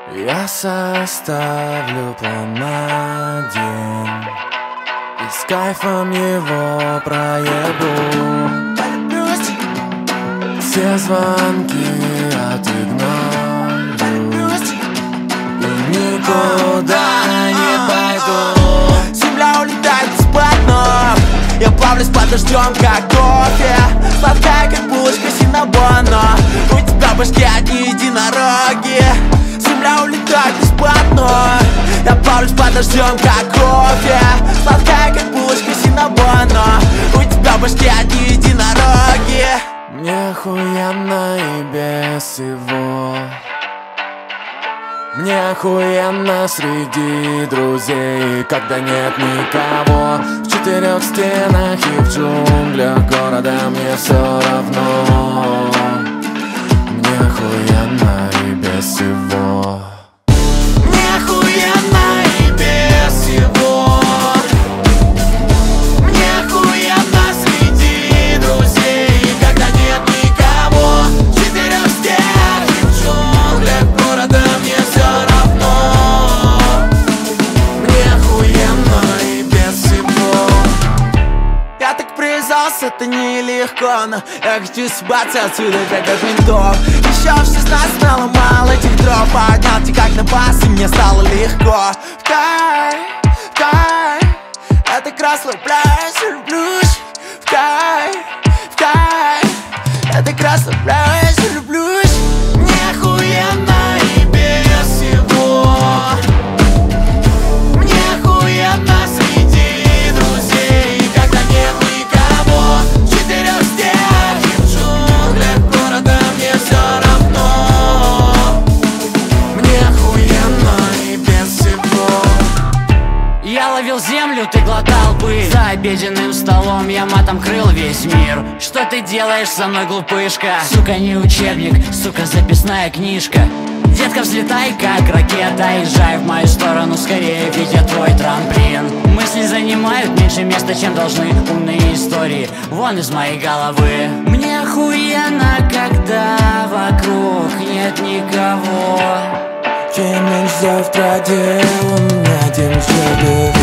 Я составлю план на день и с кайфом его проеду. Все звонки отигнорю и никуда не пойду. Земля улетает бесплатно, я плавлюсь под дождем, как кофе. Сладкая, как булочка синнабона. У тебя в башке одни единороги. Земля улетает бесплатно, я плавлюсь под дождем, как кофе. Сладкая, как булочка синнабона. У тебя в башке одни единороги. Мне охуенно и без всего. Мне охуенно среди друзей, когда нет никого. В четырех стенах и в джунглях города мне все равно. Мне охуенно и без всего. Мне охуенно и без всего. Мне охуенно среди друзей, когда нет никого. В четырех стенах и в джунглях города мне все равно. Мне охуенно и без всего. Я так привязался, это нелегко, но я хочу съебаться отсюда, как от ментов. Еще в 16 наломал этих дров, поднялся как на бас, и мне стало легко. В кайф, я так расслабляюсь и люблюсь. В кайф, я так расслабляюсь и люблюсь. Мне охуенно и без всего. Мне охуенно среди друзей, когда нет никого. В четырех стенах и в джунглях города мне все равно. Мне охуенно и без всего. Я ловил землю, ты глотал пыль. За обеденным столом я матом крыл весь мир. Что ты делаешь со мной, глупышка? Сука, не учебник, сука, записная книжка. Детка, взлетай, как ракета. Езжай в мою сторону скорее, ведь я твой трамплин. Мысли занимают меньше места, чем должны. Умные истории вон из моей головы. Мне охуенно, когда вокруг нет никого. Чем меньше завтра дел, у меня тем все